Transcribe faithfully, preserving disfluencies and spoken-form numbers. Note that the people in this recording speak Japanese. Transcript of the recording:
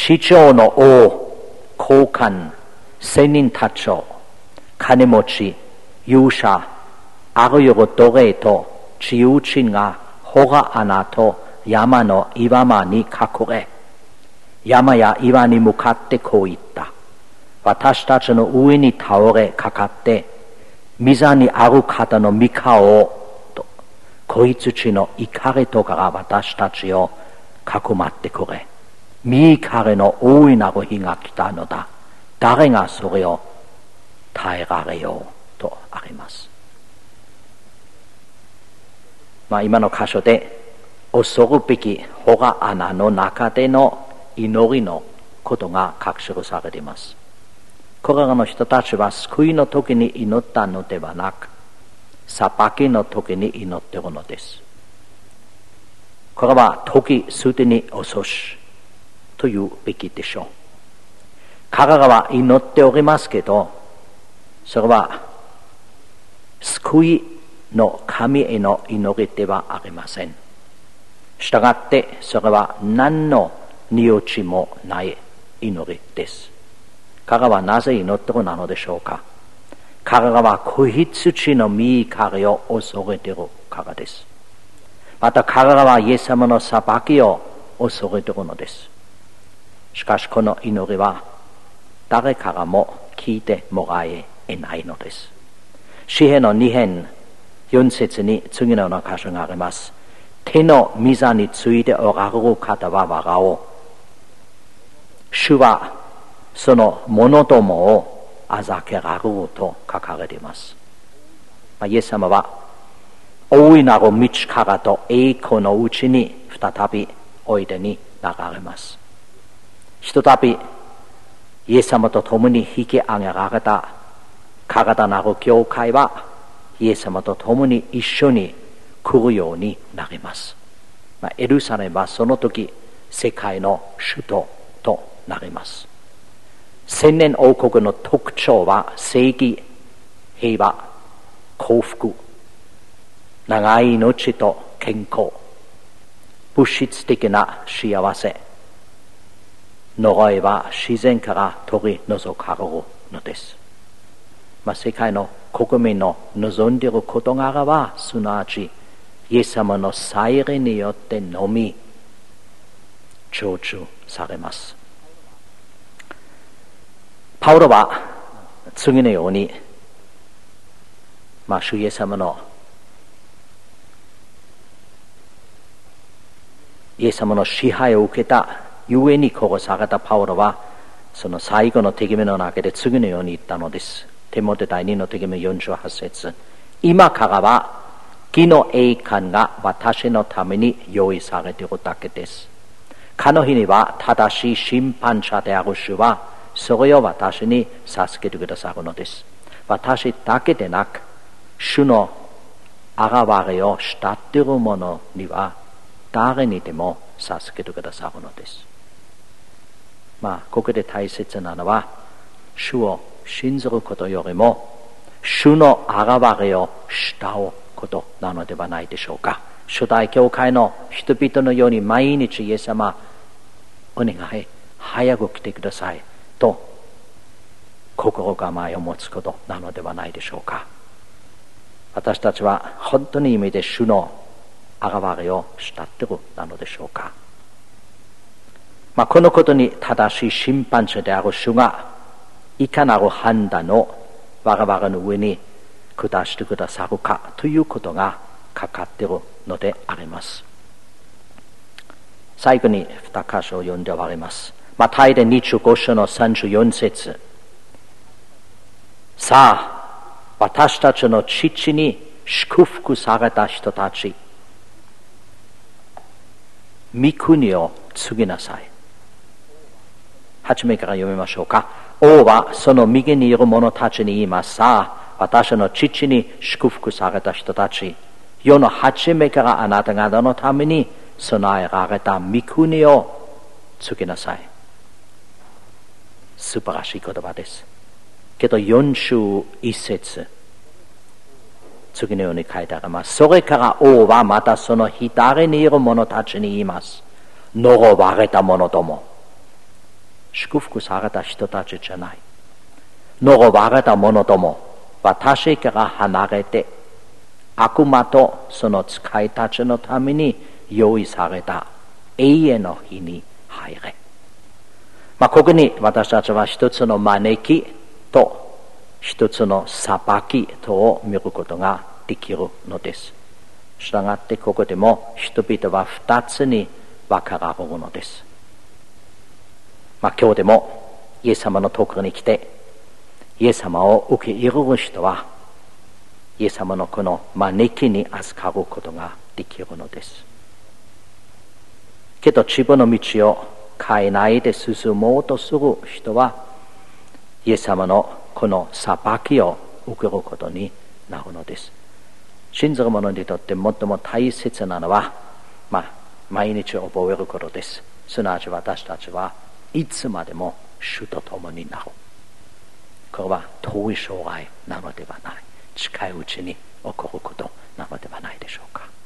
市長の王、高官、仙人たちを金持ち、勇者、あるよ奴隷と自由人が穂が穴と山の岩間に隠れ、山や岩に向かってこう言った。私たちの上に倒れかかって、溝にある方の御顔を、と、こいつちの怒りとから私たちをかくまってくれ。御怒りの大いなる日が来たのだ。誰がそれを耐えられようとあります。まあ今の箇所で、恐るべき洞穴の中での祈りのことが書き記されています。これらの人たちは救いの時に祈ったのではなく、裁きの時に祈っているのです。これは時すでに遅しというべきでしょう。彼らは祈っておりますけど、それは救いの神への祈りではありません。したがってそれは何の値打ちもない祈りです。彼らはなぜ祈っているのでしょうか。彼らは子羊の御怒りを恐れているからです。また彼らはイエス様の裁きを恐れているのです。しかしこの祈りは誰からも聞いてもらえないのです。詩編のに編よん節に次のような箇所があります。手の溝についておられる方は笑おう。主はその者どもをあざけられると書かれています。イエス様は大いなる道からと栄光のうちに再びおいでになられます。ひとたびイエス様と共に引き上げられた体なる教会はイエス様と共に一緒に来るようになります。まあ、エルサレムはその時世界の首都となります。千年王国の特徴は正義、平和、幸福、長い命と健康、物質的な幸せ、呪いは自然から取り除かれるのです。まあ、世界の国民の望んでいる事柄はすなわちイエス様の再臨によってのみ成就されます。パウロは次のように、まあ、主イエス様のイエス様の支配を受けたゆえに殺されたパウロはその最後の手紙の中で次のように言ったのです。テモテ第二の手紙よんじゅうはち節。今からは義の栄冠が私のために用意されているだけです。かの日には正しい審判者である主はそれを私に授けてくださるのです。私だけでなく主の現れを慕っている者には誰にでも授けてくださるのです。まあここで大切なのは主を信ずることよりも主の現れを慕うことなのではないでしょうか。初代教会の人々のように毎日イエス様お願い早く来てくださいと心構えを持つことなのではないでしょうか。私たちは本当に意味で主の現れを慕っているなのでしょうか。まあ、このことに正しい審判者である主がいかなる判断を我々の上に下してくださるかということがかかっているのであります。最後にに箇所を読んで終わります。マタイでにじゅうご章のさんじゅうよん節。さあ、私たちの父に祝福された人たち、御国を継ぎなさい。初めから読みましょうか。王はその右にいる者たちに言います。さあ、私の父に祝福された人たち、世の初めからあなた方のために備えられた御国を継ぎなさい。素晴らしい言葉です。けどよんじゅういち節、次のように書いてあります。それから王はまたその左にいる者たちに言います。呪われた者ども。 祝福された人たちじゃない。呪われた者ども、私から離れて、悪魔とその使いたちのために用意された永遠の日に入れ。まあ、ここに私たちは一つの招きと一つの裁きとを見ることができるのです。したがってここでも人々は二つに分かられるのです。まあ、今日でもイエス様のところに来てイエス様を受け入れる人はイエス様のこの招きに預かることができるのです。けど自分の道を変えないで進もうとする人はイエス様のこの裁きを受けることになるのです。信ずる者にとって最も大切なのは、まあ、毎日覚えることです。すなわち私たちはいつまでも主と共になる。これは遠い将来なのではない。近いうちに起こることなのではないでしょうか。